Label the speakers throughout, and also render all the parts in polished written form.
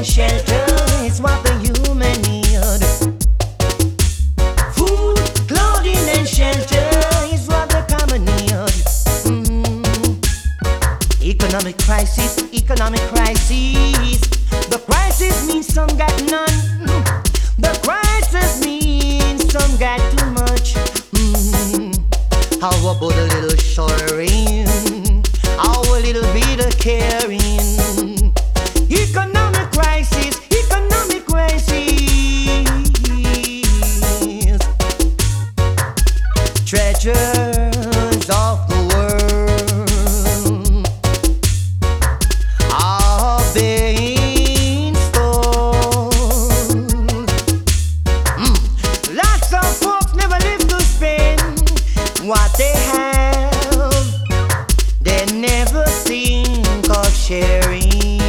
Speaker 1: and shelter is what the human need. Food, clothing and shelter is what the common need. Economic crisis, economic crisis. The crisis means some got none. The crisis means some got too much. How about a little sharing? How a little bit of caring? Economic crisis, economic crisis. Treasures of the world are being stolen. Lots of folks never live to spend what they have. They never think of sharing.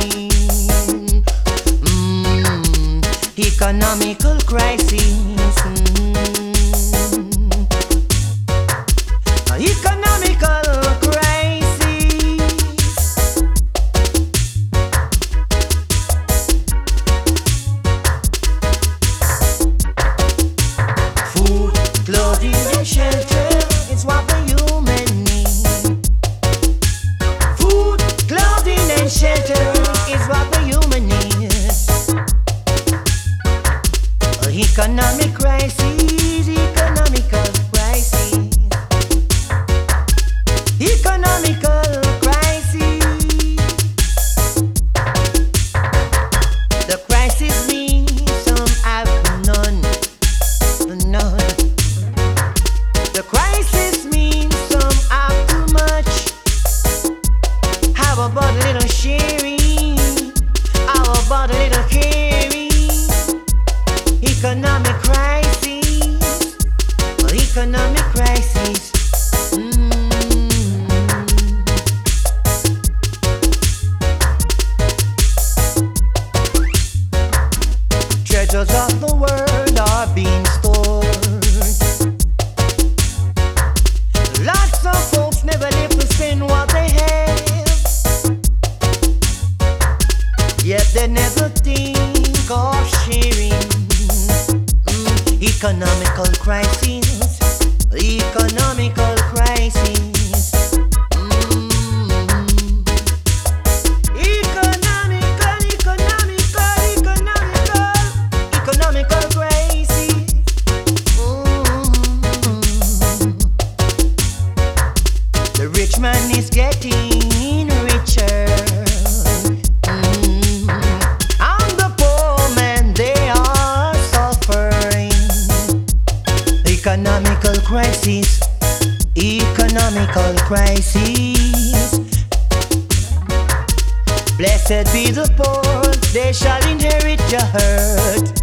Speaker 1: Economical crisis. Economical crisis. Food, clothing and shelter is what the human need. Food, clothing and shelter is what the human needs. Economic crisis, economical crisis. Economical crisis. The crisis means some have none. None. The crisis means some have too much. How about a little sharing? How about a little caring? Economic crisis. Economic crisis. Treasures of the world are being stored. Lots of folks never live to spend what they have. Yet they never think of sharing. Economical crisis. Economical crisis. Economical crisis. The rich man is getting richer. And the poor man, they are suffering. Economical crisis. Economical crisis. Blessed be the poor, they shall inherit the earth.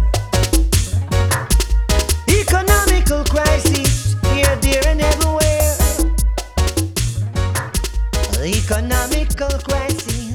Speaker 1: Economical crisis, here, there, and everywhere. Economical crisis.